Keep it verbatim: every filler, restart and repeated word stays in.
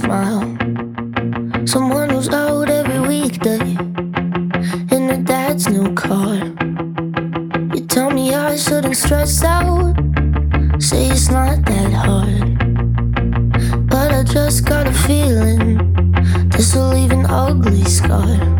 smile. Someone who's out every weekday in her dad's new car. You tell me I shouldn't stress out, say it's not that hard. But I just got a feeling this will leave an ugly scar.